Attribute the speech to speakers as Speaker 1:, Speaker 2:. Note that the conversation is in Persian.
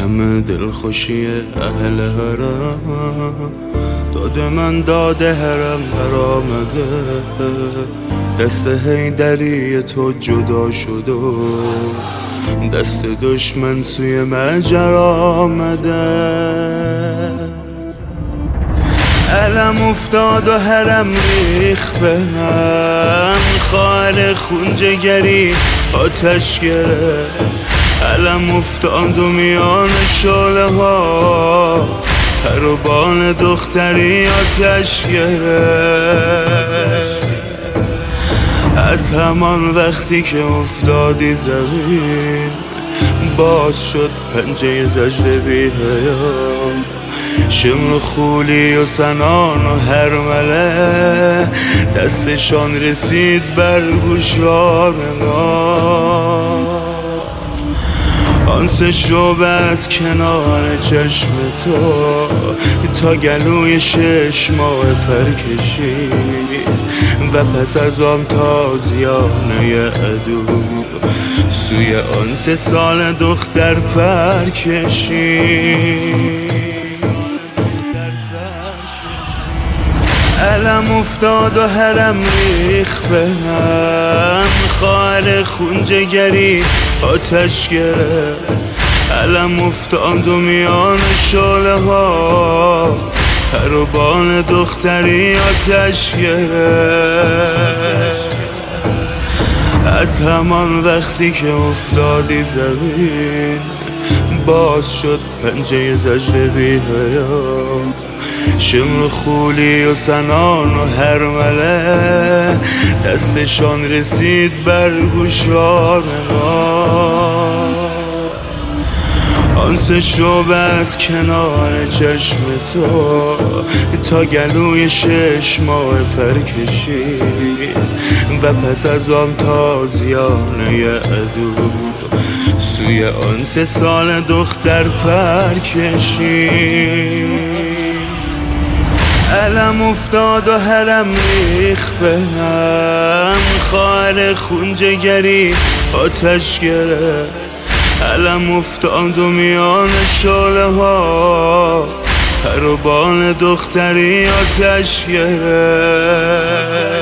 Speaker 1: همه دلخوشی اهل حرم داده من داده حرم برآمده، دست حیدری تو جدا شد و دست دشمن سوی مجر آمده. علم افتاد و حرم ریخ به هم، خواهر خون جگری آتش گرفت. علم افتاد و میان شعله ها پر و بال دختری آتش گرفت. از همان وقتی که افتادی زمین باز شد پنجه زجر بی حیام، شمر خولی و سنان و هرمله دستشان رسید بر گوشوار ما. آن سه شعبه از کنار چشم تو تا گلوی 6 ماه پر کشید و پس از آن تازیانه عدو سوی آن 3 سال دختر پر کشید. علم افتاد و حرم ریخ به هم، خواهر خون جگری آتش گرفت. علم افتاد و میان شعله ها پر و بال دختری آتش گرفت. از همان وقتی که افتادی زمین باز شد پنجه زجر بی حیام، شمر خولی و سنان و هرمله دستشان رسید بر گوشوار ما. آن 3 شعبه از کنار چشم تو تا گلوی 6 ماه پر کشید و پس از آن تازیانه عدو سوی آن 3 سال دختر پر کشید. علم افتاد و حرم ریخ به هم، خواهر خون جگری آتش گرفت. علم افتاد و میان شعله ها پر و بال دختری آتش گرفت.